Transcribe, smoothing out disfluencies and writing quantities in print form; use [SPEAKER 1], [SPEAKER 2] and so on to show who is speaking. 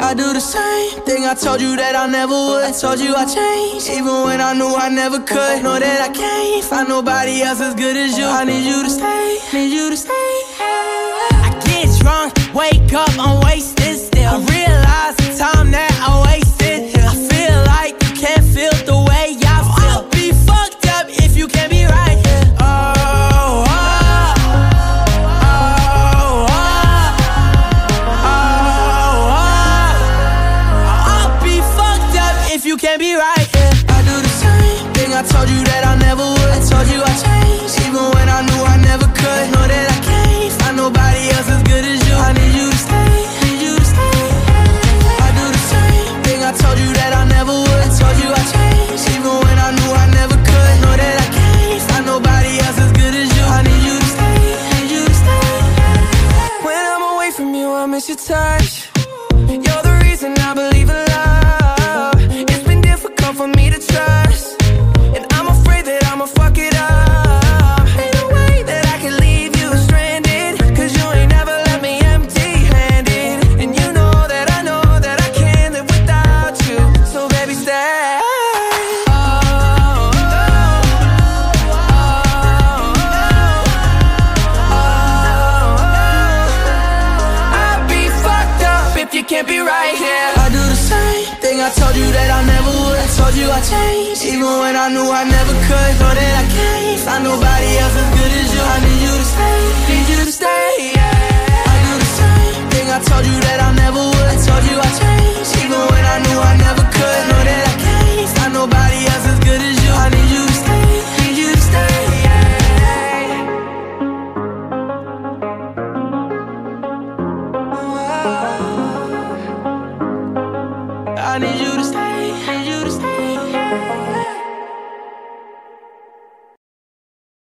[SPEAKER 1] I do the same thing I told you that I never would. I told you I changed, even when I knew I never could. Know that I can't find nobody else as good as you. I need you to stay, need you to stay. I get drunk, wake up, I'm wasted still. I realize the time that I wasted. I feel like you can't feel the way I feel. I'll be fucked up if you can't be right here. You can't be right, yeah. I do the same thing I told you that I never would. I told you I changed, even when I knew I never could. Know that I can't find nobody else as good as you. I need you to stay, need you to stay. I do the same thing I told you that I never would. I told you I changed, even when I knew I never could. Know that I can't find nobody else as good as you. I need you to stay, need you to stay. When I'm away from you, I miss your touch. You're the reason I believe in love. For me to trust, and I'm afraid that I'ma fuck it up. Ain't no way that I can leave you stranded, cause you ain't never left me empty-handed. And you know that I can't live without you. So baby, stay. I'd be fucked up if you can't be right here. I do the same thing I told you that I never would. I told you I changed, even when I knew I never could. Know that I can't find nobody else as good as you. I need you to stay, need you to stay, yeah. I do the same thing I told you that I never would. I told you I changed, even when I knew I never could. Know that I can't find nobody else as good as you. I need you to stay, need you to stay, yeah. I need you to stay.